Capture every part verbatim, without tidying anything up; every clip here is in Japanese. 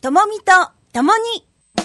ともみとともに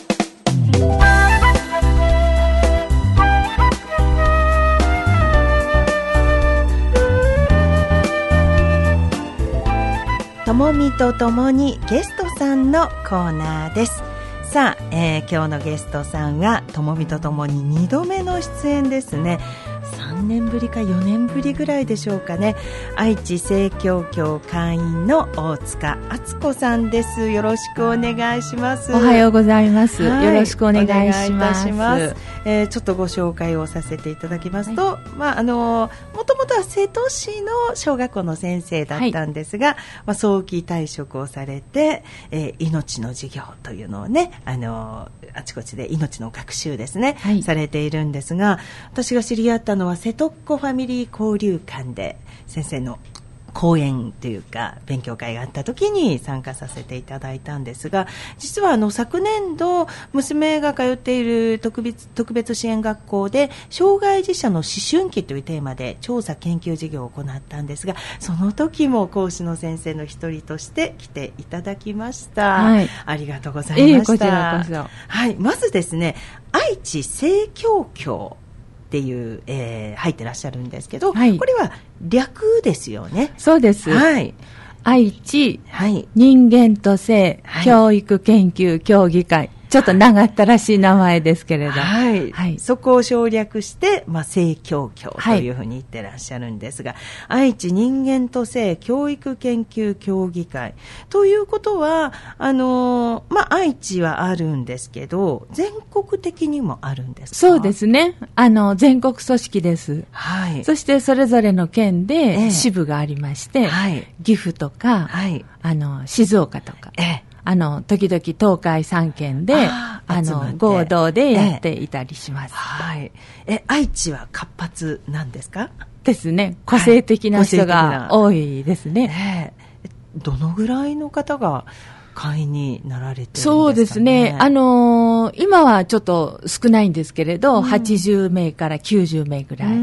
ともみとともにゲストさんのコーナーです。さあ、えー、今日のゲストさんはともみとともににどめの出演ですね。さんねんぶりかよねんぶりぐらいでしょうかね。愛知正教協会員の大塚敦子さんです。よろしくお願いします。 おはようございます、はい、よろしくお願いします。お願いいたします。 えー、ちょっとご紹介をさせていただきますと、はい、まああのもともとは瀬戸市の小学校の先生だったんですが、はい、まあ、早期退職をされて、えー、命の授業というのをね、あのあちこちで命の学習ですね、はい、されているんですが、私が知り合ったのは瀬戸っ子ファミリー交流館で先生の講演というか勉強会があった時に参加させていただいたんですが、実はあの昨年度娘が通っている特別、特別支援学校で障害児者の思春期というテーマで調査研究事業を行ったんですが、その時も講師の先生の一人として来ていただきました、はい、ありがとうございました、えー、こちらこそ、はい、まずですね、愛知正教協っていう、えー、入ってらっしゃるんですけど、はい、これは略ですよね。 そうです、はい、愛知、 はい、 人間と性、はい、教育研究協議会、ちょっと長ったらしい名前ですけれど、 はいはい、そこを省略して、まあ、正教協というふうに言ってらっしゃるんですが、はい、愛知人間と性教育研究協議会ということはあの、まあ、愛知はあるんですけど全国的にもあるんですか？ そうですね、あの全国組織です、はい、そしてそれぞれの県で支部がありまして、ええ、はい、岐阜とか、はい、あの静岡とか、ええ、あの時々東海さん県でああの合同でやっていたりします、 えはい、え愛知は活発なんですか？ ですね、個性的な人が多いですね、 えー、どのぐらいの方が会員になられてるんですかね？ そうですね、あのー、今はちょっと少ないんですけれど、うん、はちじゅうめいからきゅうじゅうめいぐらい、うん、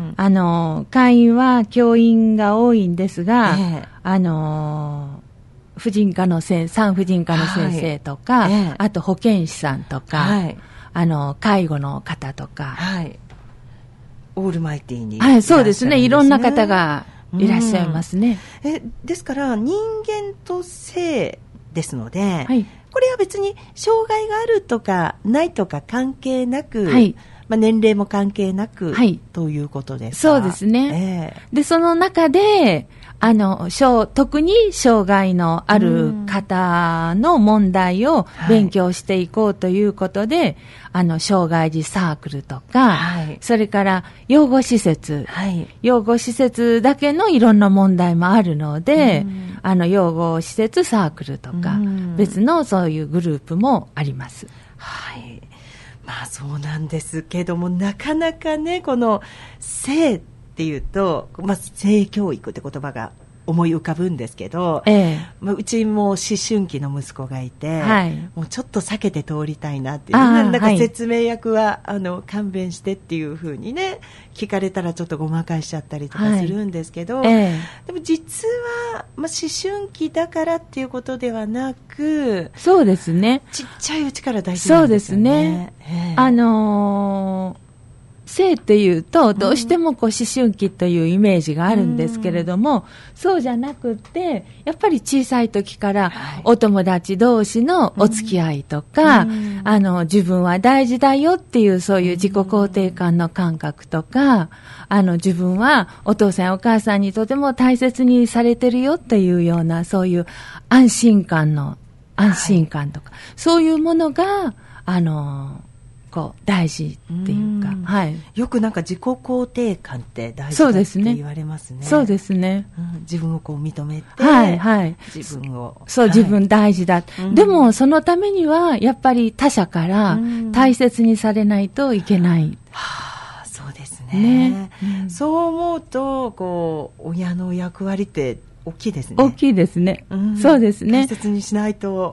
あのー、会員は教員が多いんですが、えー、あのー婦人科の先産婦人科の先生とか、はい、ええ、あと保健師さんとか、はい、あの介護の方とか、 はい、オールマイティーに、 はい、そうですね、いろんな方がいらっしゃいますね、 うん、えですから人間と性ですので、はい、これは別に障害があるとかないとか関係なく、はい、まあ、年齢も関係なく、はい、ということですか？ そうですね、えー、でその中であの特に障害のある方の問題を勉強していこうということで、はい、あの障害児サークルとか、はい、それから養護施設、はい、養護施設だけのいろんな問題もあるので、あの養護施設サークルとか別のそういうグループもあります。 はい、まあそうなんですけども、なかなかね、この性っていうと、まあ、性教育って言葉が思い浮かぶんですけど、ええ、まあ、うちも思春期の息子がいて、はい、もうちょっと避けて通りたいなっていう、なんだか説明役は、はい、あの勘弁してっていう風にね聞かれたらちょっとごまかしちゃったりとかするんですけど、はい、ええ、でも実は、まあ、思春期だからっていうことではなく、 そうですね、 ちっちゃいうちから大事なんですよね。そうですね、 ええ、あのー性っていうとどうしてもこう思春期というイメージがあるんですけれども、うん、そうじゃなくってやっぱり小さい時からお友達同士のお付き合いとか、うん、あの自分は大事だよっていうそういう自己肯定感の感覚とか、あの自分はお父さんお母さんにとても大切にされてるよっていうようなそういう安心感の安心感とか、はい、そういうものがあのこう大事っていうか、 はい、よくなんか自己肯定感って大事だって言われますね。 そうですね、 うん、自分をこう認めて、 はいはい、 自分をそう、はい、自分大事だ、うん、でもそのためにはやっぱり他者から大切にされないといけない、うん、 はあ、そうですね、ね、うん、そう思うとこう親の役割って大きいですね。 大きいですね、うん、そうですね、 大切にしないと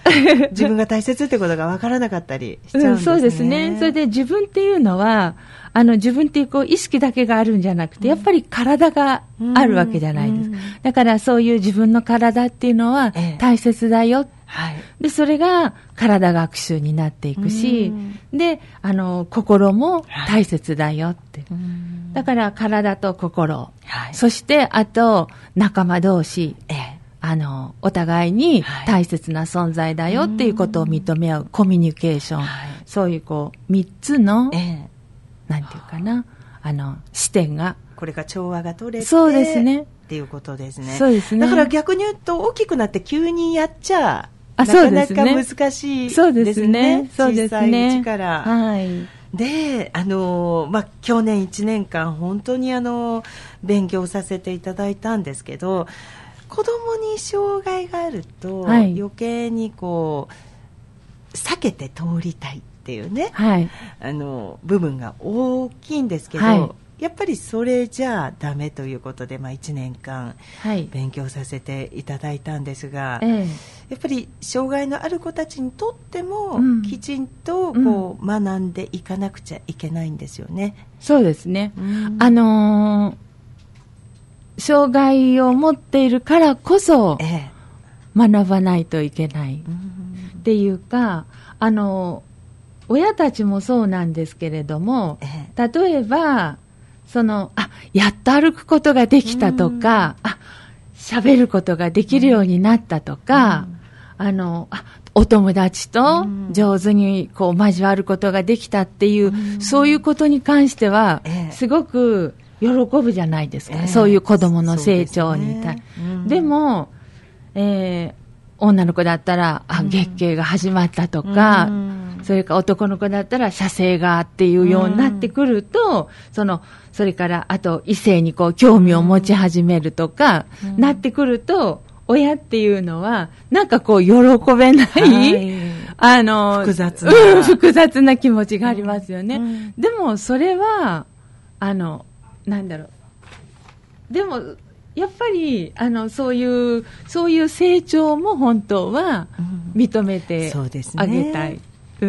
自分が大切ってことが分からなかったりしちゃうんですね。うん、 そうですね。それで自分っていうのは、あの自分っていうこう意識だけがあるんじゃなくて、やっぱり体があるわけじゃないですか。うん、だからそういう自分の体っていうのは大切だよ。ええ、はい、でそれが体学習になっていくし、であの心も大切だよって、はい、だから体と心、はい、そしてあと仲間同士、ええ、あのお互いに大切な存在だよっていうことを認め合うコミュニケーション、はい、そういうこうみっつの、ええ、なんていうかな、あの視点がこれが調和が取れて、 そうですねっていうことですね。 そうですね。 だから逆に言うと大きくなって急にやっちゃあ、 なかなか難しいですね。 そうですね。そうですね。 小さいうちから。 はい。 で、あの、まあ、去年いちねんかん本当にあの、勉強させていただいたんですけど、子供に障害があると、はい、余計にこう、避けて通りたいっていうね、はい、あの、部分が大きいんですけど、はい、やっぱりそれじゃあダメということで、まあ、いちねんかん勉強させていただいたんですが、はい、やっぱり障害のある子たちにとっても、うん、きちんとこう、うん、学んでいかなくちゃいけないんですよね。 そうですね、うん、あのー、障害を持っているからこそ、ええ、学ばないといけないっていうか、あのー、親たちもそうなんですけれども、ええ、例えばそのあやっと歩くことができたとか、あ喋ることができるようになったとか、あのあお友達と上手にこう交わることができたっていう、そういうことに関してはすごく喜ぶじゃないですか、えー、そういう子どもの成長に対、えーで, ね、でも、えー、女の子だったらあ月経が始まったとか、それから男の子だったら射精がっていうようになってくると、そのそれからあと異性にこう興味を持ち始めるとか、なってくると、親っていうのはなんかこう喜べない、はい、あの複雑な、 うん、複雑な気持ちがありますよね、うん、でもそれはあのなんだろう、でもやっぱりあのそういうそういう成長も本当は認めてあげたい、うんうん、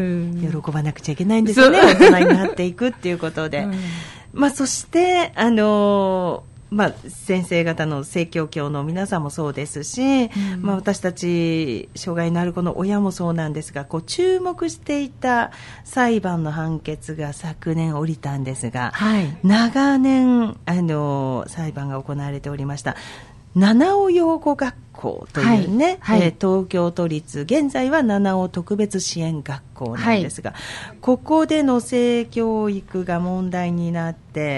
喜ばなくちゃいけないんですよね、大人になっていくっていうことで、うん、まあ、そしてあのーまあ、先生方の生協協の皆さんもそうですし、うん、まあ、私たち障害のある子の親もそうなんですが、こう注目していた裁判の判決が昨年下りたんですが、はい、長年あの裁判が行われておりました七尾養護学校というね、はいはい、えー、東京都立、現在は七尾特別支援学校なんですが、はい、ここでの性教育が問題になって、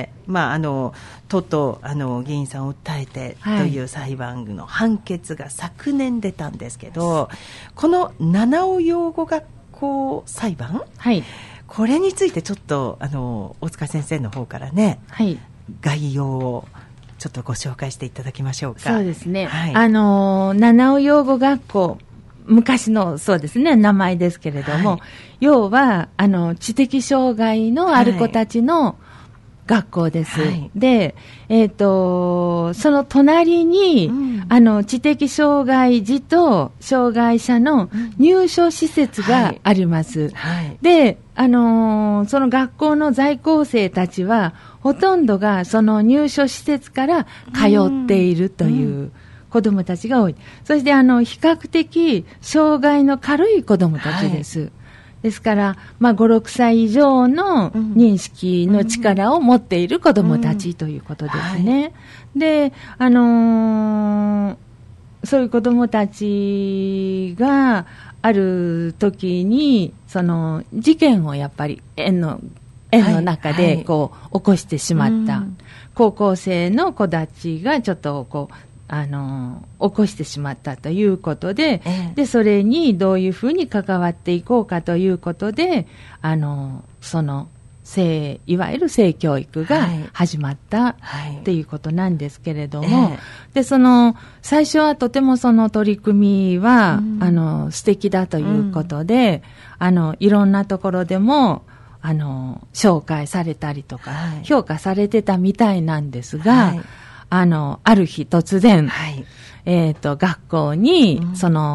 まあ、あの都とあの議員さんを訴えてという裁判の判決が昨年出たんですけど、この七尾養護学校裁判、はい、これについてちょっとあの大塚先生の方からね、はい、概要をちょっとご紹介していただきましょうか。 そうですね、はい、あの七尾養護学校、昔のそうですね名前ですけれども、はい、要はあの知的障害のある子たちの学校です、はい、で、えーと、その隣に、うん、あの知的障害児と障害者の入所施設があります、はいはい、で、あのー、その学校の在校生たちはほとんどがその入所施設から通っているという子どもたちが多い、うん、そしてあの比較的障害の軽い子どもたちです、はい、ですから、まあ、ご、ろくさい以上の認識の力を持っている子どもたちということですね、うんはい、で、あのー、そういう子どもたちがある時にその事件をやっぱり園の園の中でこう起こしてしまった、はいはい、高校生の子たちがちょっとこうあの起こしてしまったということで、ええ、でそれにどういうふうに関わっていこうかということで、あのその性いわゆる性教育が始まったっていうことなんですけれども、はいはい、でその最初はとてもその取り組みは、うん、あの素敵だということで、うん、あのいろんなところでもあの紹介されたりとか、はい、評価されてたみたいなんですが、はい、あのある日突然、はい、えーと、学校に、うん、その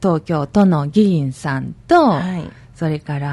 東京都の議員さんと、 はい、 それから、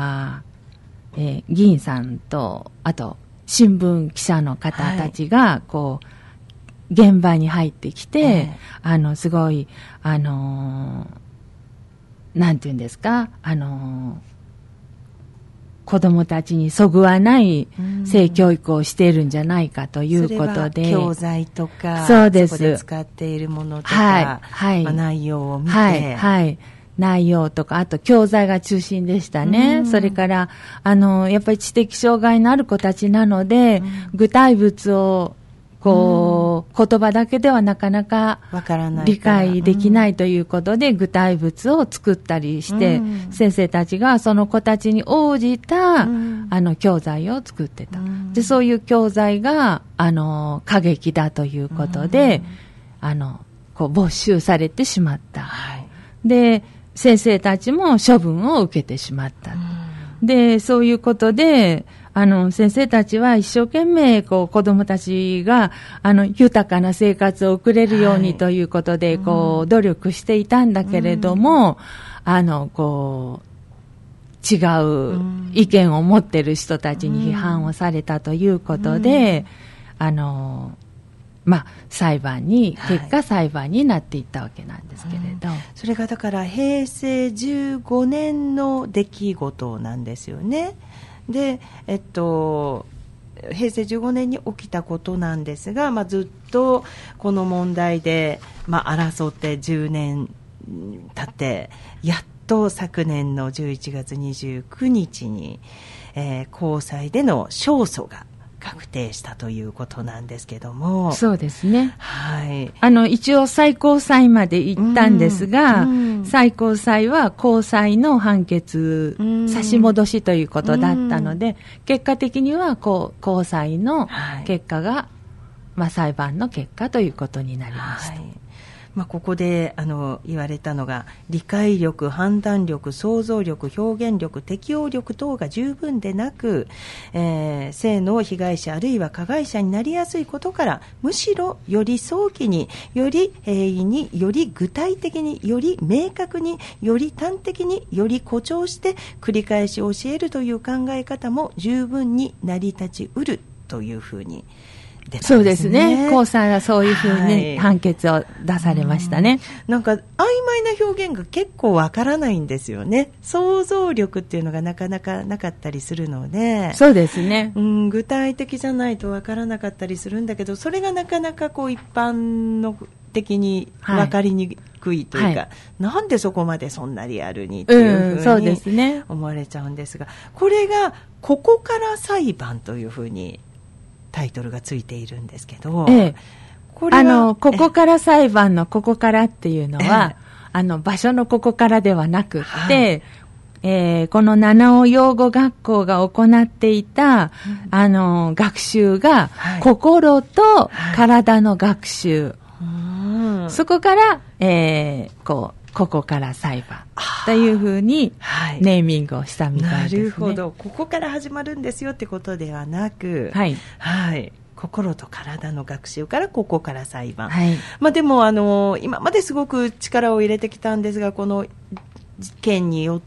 えー、議員さんと、あと、新聞記者の方たちが、こう、はい、現場に入ってきて、えー、あの、すごい、あのー、なんていうんですか、あのー、子供たちにそぐわない性教育をしているんじゃないかということで。 それは教材とか、 そうです。 そこで使っているものとか、 はいはい、 まあ、内容を見て、 はい、はい。内容とか、あと教材が中心でしたね。それから、あの、やっぱり知的障害のある子たちなので、具体物を、こう、言葉だけではなかなか理解できないということで、具体物を作ったりして、先生たちがその子たちに応じた、あの、教材を作ってた。で、そういう教材が、あの、過激だということで、あの、こう、没収されてしまった。で、先生たちも処分を受けてしまった。で、そういうことで、あの、先生たちは一生懸命、こう、子供たちが、あの、豊かな生活を送れるようにということで、はい、こう、努力していたんだけれども、うん、あの、こう、違う意見を持っている人たちに批判をされたということで、うん、あの、まあ、裁判に、結果裁判になっていったわけなんですけれど。 はい、うん、それがだから、平成じゅうごねんの出来事なんですよね。で、えっと、平成じゅうごねんに起きたことなんですが、まあ、ずっとこの問題で、まあ、争ってじゅうねん経って、やっと昨年のじゅういちがつにじゅうくにちに、えー、高裁での勝訴が確定したということなんですけども。 そうですね。 はい。 あの、一応最高裁まで行ったんですが、うんうん、最高裁は高裁の判決、差し戻しということだったので、うん、結果的にはこう高裁の結果が、はい、まあ、裁判の結果ということになりました。はい、 まあ、ここであの言われたのが、理解力、判断力、想像力、表現力、適応力等が十分でなく、えー、性の被害者あるいは加害者になりやすいことから、むしろより早期に、より平易に、より具体的に、より明確に、より端的に、より誇張して繰り返し教えるという考え方も十分に成り立ちうるというふうに出たんですね。 そうですね。高裁はそういうふうに、はい、判決を出されましたね。 なんか曖昧な表現が結構わからないんですよね。想像力っていうのがなかなかなかったりするので。 そうですね。 うん、具体的じゃないとわからなかったりするんだけど、それがなかなかこう一般の的にわかりにくいというか、はい、なんでそこまでそんなリアルにっていうふうに思われちゃうんですが、これがここから裁判というふうにタイトルがついているんですけど、 ええ、これはあのここから裁判のここからっていうのは、ええ、あの場所のここからではなくって、はい、えー、この七尾養護学校が行っていた、うん、あの学習が、はい、心と体の学習、はい、そこから、えー、こうここから裁判というふうにネーミングをしたみたいですね。 なるほど。ここから始まるんですよってことではなく、 はい、 はい、心と体の学習からここから裁判、 はい、 まあ、でもあの今まですごく力を入れてきたんですが、この件によって、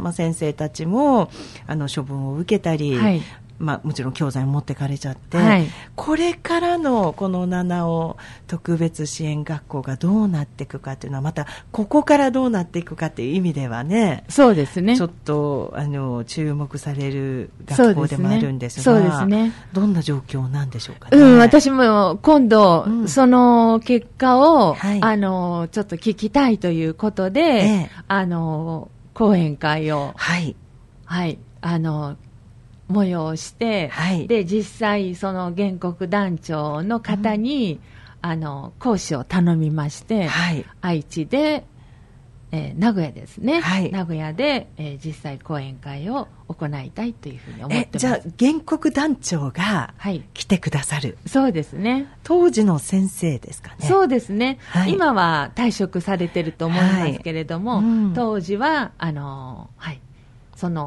まあ、先生たちもあの処分を受けたり、はい、まあ、もちろん教材を持ってかれちゃって、はい、これからのこの七尾特別支援学校がどうなっていくかというのは、またここからどうなっていくかという意味ではね、 そうですね、 ちょっとあの注目される学校でもあるんですが、 そうですね、 どんな状況なんでしょうかね。 うん、私も今度、うん、その結果を、はい、あのちょっと聞きたいということで、ええ、あの講演会を、 はい、 はい、あの催して、はい、で実際その原告団長の方に、うん、あの講師を頼みまして、はい、愛知で、えー、名古屋ですね、はい、名古屋で、えー、実際講演会を行いたいというふうに思ってます。 えじゃあ原告団長が来てくださる、 はい、そうですね。 当時の先生ですかね。 そうですね、はい、今は退職されてると思いますけれども、はい、うん、当時はあの、はい、その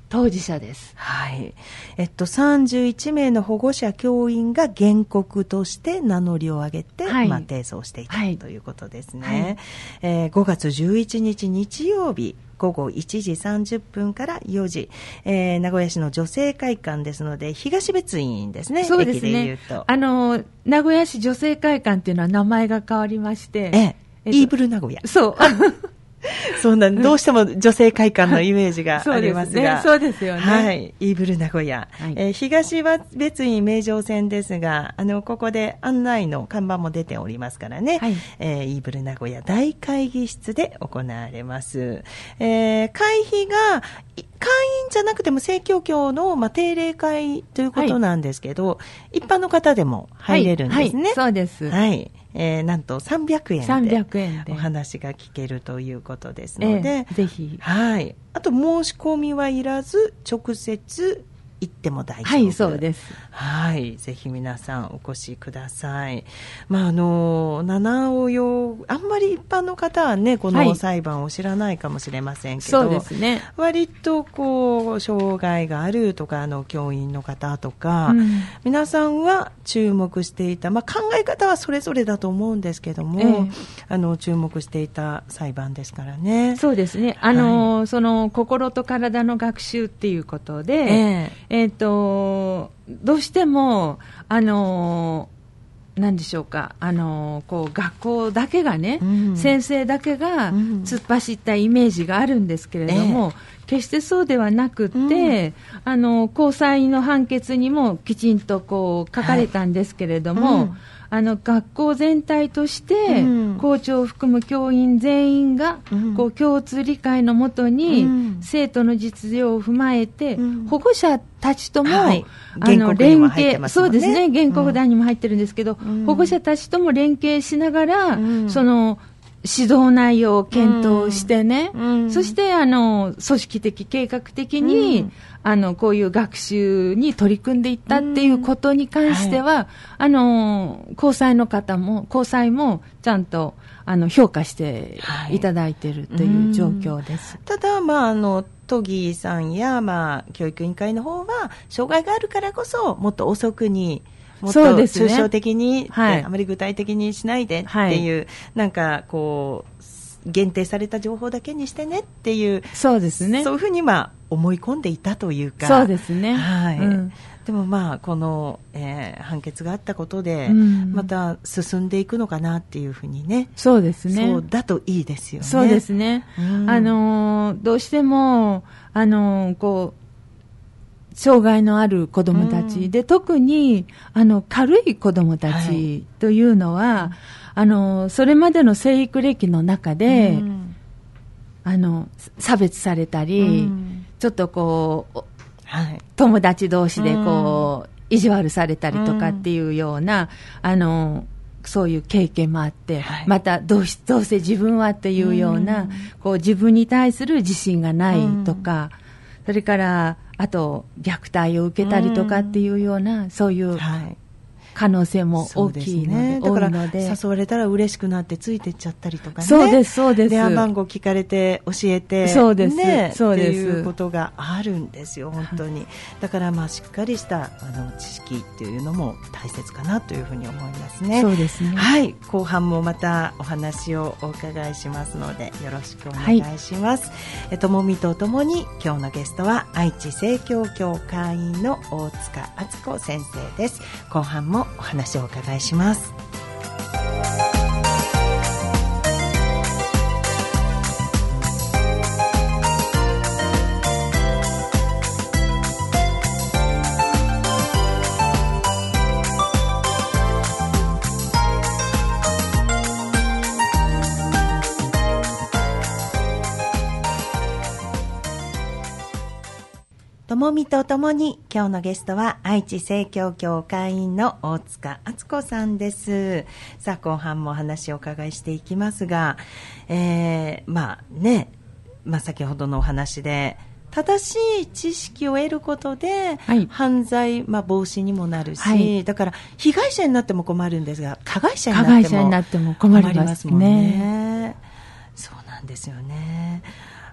当事者です。 はい。えっと、さんじゅういちめいの保護者教員が原告として名乗りを上げて、はい、まあ、提訴していた、はい、ということですね。はい、えー、ごがつじゅういちにち日曜日、ごごいちじさんじゅっぷんからよじ、えー、名古屋市の女性会館ですので、東別院ですね。 そうですね。 駅で言うと。 あの、名古屋市女性会館っていうのは名前が変わりまして、 えええっと、イーブル名古屋。 そう。 そうなん、どうしても女性会館のイメージがありますが。 そうですね。そうですよね。 はい。イーブル名古屋。はい、えー、東別院名城線ですが、あの、ここで案内の看板も出ておりますからね。はい、えー、イーブル名古屋大会議室で行われます。えー、会費が、会員じゃなくても正教協の、まあ、定例会ということなんですけど、はい、一般の方でも入れるんですね。はいはい、 そうです。 はい。えー、なんとさんびゃくえんでさんびゃくえんでお話が聞けるということですので、 えー、ぜひ。 はい。あと申し込みはいらず直接行っても大丈夫。 はい、そうです。 はい。ぜひ皆さんお越しください。まあ、あの、七尾用、あんまり一般の方はね、この裁判を知らないかもしれませんけど、 はい、そうですね。 割とこう、障害があるとか、あの、教員の方とか、うん、皆さんは注目していた、まあ、考え方はそれぞれだと思うんですけども、えー、あの、注目していた裁判ですからね。 そうですね。あの、はい、その、心と体の学習っていうことで、えーえーと、どうしても、あの何でしょうか、あのこう学校だけがね、うん、先生だけが突っ走ったイメージがあるんですけれども、うん、決してそうではなくって、うん、あの高裁の判決にもきちんとこう書かれたんですけれども、はい、うんあの学校全体として、うん、校長を含む教員全員が、うん、こう共通理解のもとに、うん、生徒の実情を踏まえて、うん、保護者たちとも、はい、あの連携、そうですね、原告団にも入ってるんですけど、うん、保護者たちとも連携しながら、うん、その指導内容を検討してね、うん、そしてあの組織的計画的に、うん、あのこういう学習に取り組んでいったっていうことに関しては、うんはい、あの高裁の方も高裁もちゃんとあの評価していただいているという状況です、 はい、ただ、まあ、あの都議さんや、まあ、教育委員会の方は障害があるからこそもっと遅くにもっと抽象的に、ねはい、あまり具体的にしないでっていう、はい、なんかこう限定された情報だけにしてねっていうそうですね、 そういうふうにまあ思い込んでいたというかそうですね、 はいうん、でもまあこの、えー、判決があったことで、うん、また進んでいくのかなっていうふうにねそうですねそうだといいですよねそうですね、うん、あのどうしてもあのこう障害のある子どもたち、うん、で特にあの軽い子どもたちというのは、はい、あのそれまでの生育歴の中で、うん、あの差別されたり、うん、ちょっとこう、はい、友達同士でこう、うん、意地悪されたりとかっていうような、うん、あのそういう経験もあって、はい、またどうしどうせ自分はっていうような、うん、こう自分に対する自信がないとか、うん、それからあと虐待を受けたりとかっていうような、うん、そういう可能性も大きいので、 ね、だから誘われたら嬉しくなってついていっちゃったりとかね、 そうですそうです、 電話番号聞かれて教えて、 そうです、 ね、 そうですっていうことがあるんですよ本当に。だからまあしっかりしたあの知識っていうのも大切かなというふうに思いますね。 そうですね、 はい、後半もまたお話をお伺いしますのでよろしくお願いします。はい、ともみとともに今日のゲストは愛知正教協会員の大塚敦子先生です。後半もお話をお伺いします。ともみとともに今日のゲストは愛知正教協会員の大塚敦子さんです。さあ後半もお話をお伺いしていきますが、えー、まあね、まあ、先ほどのお話で正しい知識を得ることで、はい、犯罪、まあ、防止にもなるし、はい、だから被害者になっても困るんですが加害者になっても、 になっても困りますね。 困りますもんね。そうなんですよね。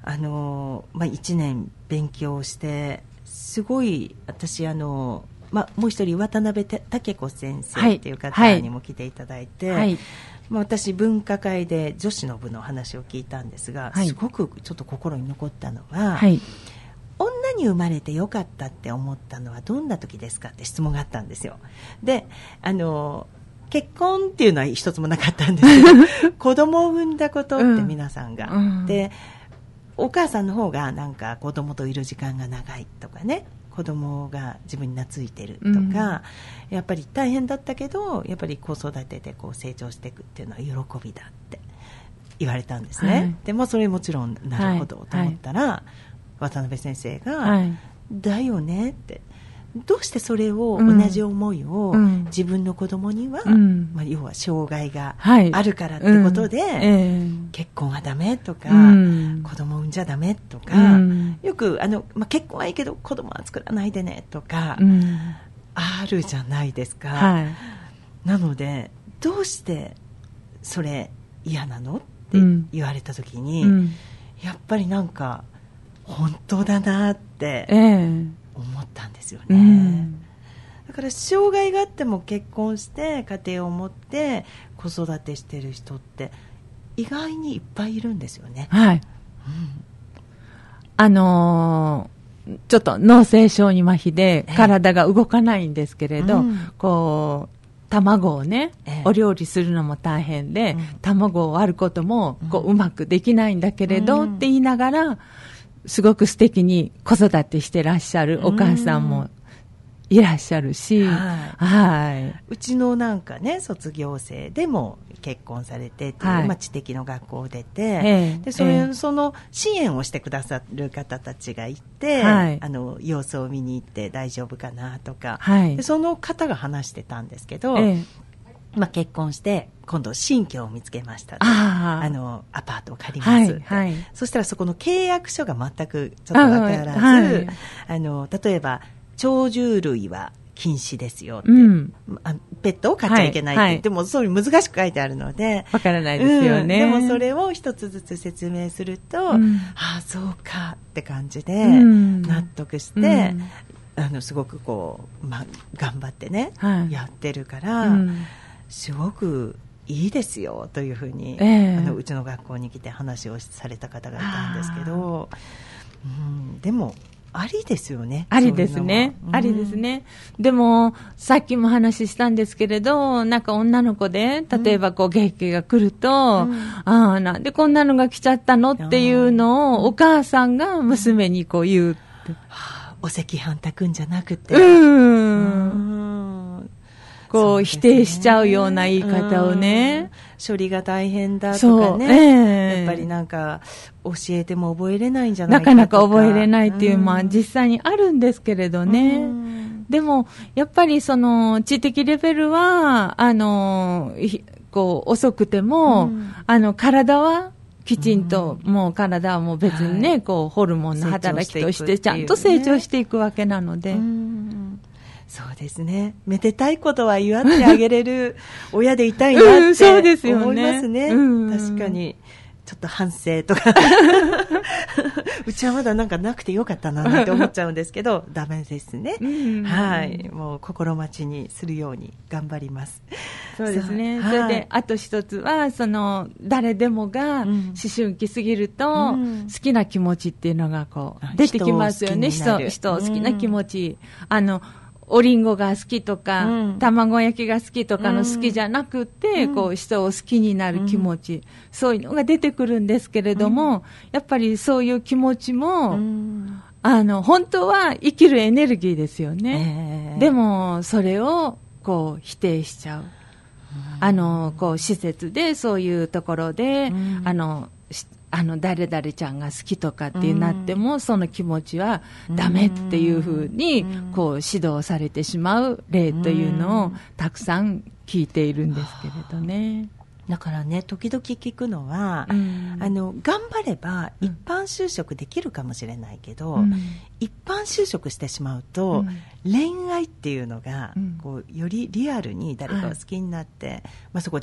あの、まあ、いちねん勉強してすごい私あの、まあ、もう一人渡辺武子先生っていう方にも来ていただいて、はいはい、まあ、私分科会で女子の部の話を聞いたんですが、はい、すごくちょっと心に残ったのは、はい、女に生まれてよかったって思ったのはどんな時ですかって質問があったんですよ。で、あの結婚っていうのは一つもなかったんですけど子供を産んだことって皆さんが、うんうん、でお母さんの方がなんか子供といる時間が長いとかね、子供が自分に懐いてるとか、うん、やっぱり大変だったけどやっぱり子育てでこう成長していくっていうのは喜びだって言われたんですね、はい、でもそれもちろんなるほどと思ったら、はいはい、渡辺先生が、はい、だよねって、どうしてそれを同じ思いを自分の子供には、うんまあ、要は障害があるからってことで、はいうんえー、結婚はダメとか、うん、子供産んじゃダメとか、うん、よくあの、まあ、結婚はいいけど子供は作らないでねとか、うん、あるじゃないですか、はい、なのでどうしてそれ嫌なのって言われた時に、うん、やっぱりなんか本当だなって思ったんですよね、えーうん、だから障害があっても結婚して家庭を持って子育てしてる人って意外にいっぱいいるんですよね。はい、うん、 あのー、ちょっと脳性小児麻痺で体が動かないんですけれど、えーうん、こう卵をね、えー、お料理するのも大変で、うん、卵を割ることもこう、うん、うまくできないんだけれど、うん、って言いながらすごく素敵に子育てしてらっしゃるお母さんもいらっしゃるし、はいはい、うちのなんかね卒業生でも結婚されてっていう、はい、まあ、知的の学校を出て、えー、でそれ、えー、その支援をしてくださる方たちがいて、はい、あの様子を見に行って大丈夫かなとか、はい、でその方が話してたんですけど、えーまあ、結婚して今度新居を見つけましたと、ああのアパートを借りますって、はいはい、そしたらそこの契約書が全くちょっとわからず、はい、あの例えば鳥獣類は禁止ですよって、うん、ペットを飼っちゃいけないって、はいはい、でもそういう難しく書いてあるのでわからないですよね、 うん、でもそれを一つずつ説明すると、うん、ああそうかって感じで納得して、うん、あのすごくこう、まあ、頑張ってね、はい、やってるから、うんすごくいいですよというふうに、えー、あのうちの学校に来て話をされた方がいたんですけど、うん、でもありですよね。 ありですね、うん、ありですね。でもさっきも話したんですけれど、なんか女の子で例えばこう月経が来ると、うん、ああなんでこんなのが来ちゃったのっていうのをお母さんが娘にこう言うって、 はあ、お赤飯炊くんじゃなくて、 うんうんこう否定しちゃうような言い方をね、 処理が大変だとかね、えー、やっぱりなんか教えても覚えれないんじゃないかとか、 なかなか覚えれないっていう、まあ実際にあるんですけれどね、でもやっぱりその知的レベルはあのこう遅くても、あの体はきちんと、うん、もう体はもう別にね、はい、こうホルモンの働きとしてちゃんと成長していくわけなので、うんそうですね。めでたいことは祝ってあげれる親でいたいなって思いますね。うん、そうですよね。うん、確かに。ちょっと反省とかうちはまだなんかなくてよかったなって思っちゃうんですけどダメですね、うん、はいもう心待ちにするように頑張ります。 そうですね。 そ, それであと一つはその誰でもが思春期過ぎると、うん、好きな気持ちっていうのがこう出てきますよね。人を人を好きな気持ち、うん、あのおりんごが好きとか、うん、卵焼きが好きとかの好きじゃなくて、うん、こう人を好きになる気持ち、うん、そういうのが出てくるんですけれども、うん、やっぱりそういう気持ちも、うん、あの本当は生きるエネルギーですよね、えー、でもそれをこう否定しちゃう、うん、あのこう施設でそういうところで、うん、あのあの誰々ちゃんが好きとかってなっても、うん、その気持ちはダメっていうふうに、うん、こう指導されてしまう例というのをたくさん聞いているんですけれどね。 だからね時々聞くのは、うん、あの頑張れば一般就職できるかもしれないけど、うん、一般就職してしまうと、うん、恋愛っていうのが、うん、こうよりリアルに誰かを好きになって、はいまあ、そこで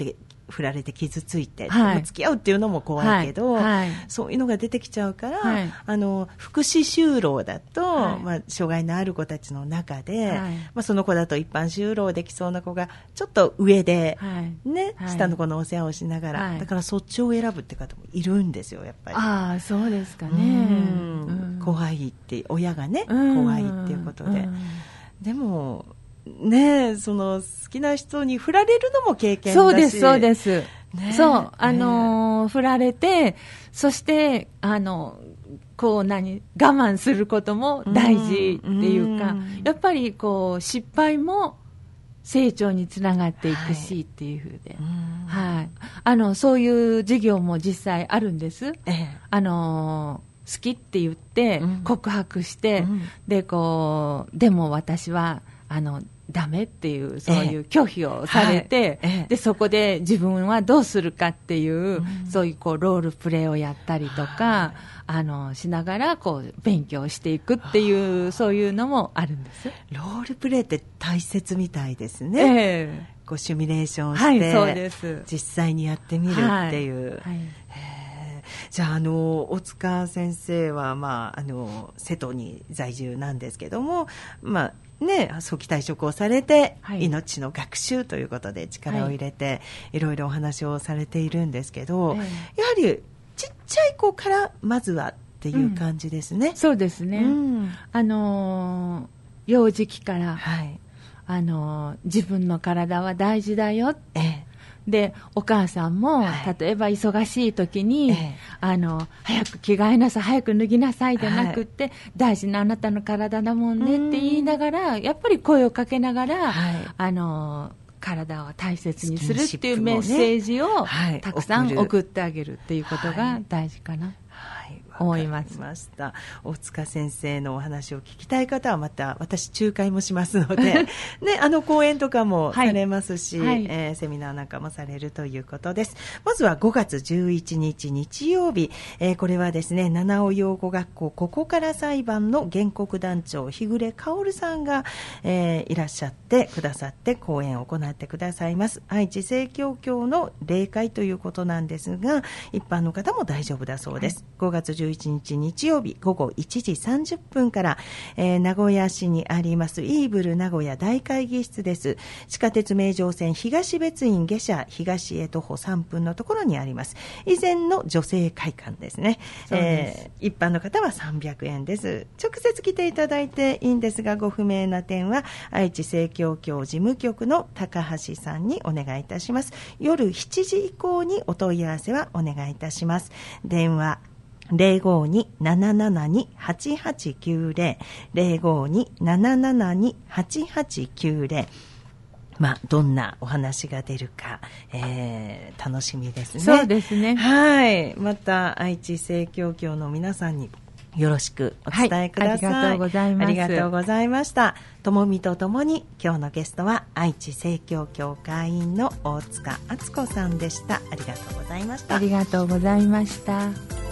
振られて傷ついて、 はい、 付き合うっていうのも怖いけど、はいはい、そういうのが出てきちゃうから、はい、あの福祉就労だと、はい、まあ、障害のある子たちの中で、はい、まあ、その子だと一般就労できそうな子がちょっと上で、はいね、はい、下の子のお世話をしながら、はい、だからそっちを選ぶって方もいるんですよ、やっぱり。 ああ、そうですかね。 うん、怖いって親がね、怖いっていうことで、でもね、その好きな人に振られるのも経験だし。 そうですそうです、ね、そうあのー、振られて、そしてあのこう何我慢することも大事っていうか、うん、やっぱりこう失敗も成長につながっていくし、はい、っていう風で、はい、あのそういう授業も実際あるんです、ええ、あの好きって言って告白して、うん、でこうでも私はあのダメっていうそういう拒否をされて、ええはい、でそこで自分はどうするかっていう、うん、そういうこうロールプレイをやったりとか、はい、あのしながらこう勉強していくっていうそういうのもあるんです。 ロールプレイって大切みたいですね、ええ、こうシミュレーションして、はい、そうです実際にやってみるっていう、はいはい、じゃあ、あの大塚先生は、まあ、あの瀬戸に在住なんですけども、まあね、早期退職をされて、はい、命の学習ということで力を入れて、はい、いろいろお話をされているんですけど、はい、やはりちっちゃい子からまずはっていう感じですね、 うん、そうですね、うん、あの幼児期から、はい、あの自分の体は大事だよ、ええでお母さんも、はい、例えば忙しい時に、ええ、あの早く着替えなさい早く脱ぎなさいじゃなくて、はい、大事なあなたの体だもんねって言いながらやっぱり声をかけながら、はい、あの体を大切にするっていうメッセージを、ね、たくさん送ってあげるっていうことが大事かな、はい思います。 ました大塚先生のお話を聞きたい方はまた私仲介もしますので、ね、あの講演とかもされますし、はいはいえー、セミナーなんかもされるということです。まずはごがつじゅういちにち日曜日、えー、これはですね七尾養護学校ここから裁判の原告団長日暮薫さんが、えー、いらっしゃってくださって講演を行ってくださいます。愛知正教協の例会ということなんですが一般の方も大丈夫だそうです、はい、ごがつじゅういちにち日曜日午後いちじさんじゅっぷんから、えー、名古屋市にありますイーブル名古屋大会議室です。地下鉄名城線東別院下車東へ徒歩さんぷんのところにあります以前の女性会館ですね。そうです、えー、一般の方はさんびゃくえんです。直接来ていただいていいんですがご不明な点は愛知正教協事務局の高橋さんにお願いいたします。夜しちじ以降にお問い合わせはお願いいたします。電話ゼロごに ななななに はちはちきゅうゼロ ゼロごに ななななに はちはちきゅうゼロ、まあ、どんなお話が出るか、えー、楽しみですね。 そうですね。 はい。また愛知正教協の皆さんによろしくお伝えください。 はい、ありがとうございます。 ありがとうございました。ともみとともに今日のゲストは愛知正教協会員の大塚敦子さんでした。ありがとうございました。 ありがとうございました。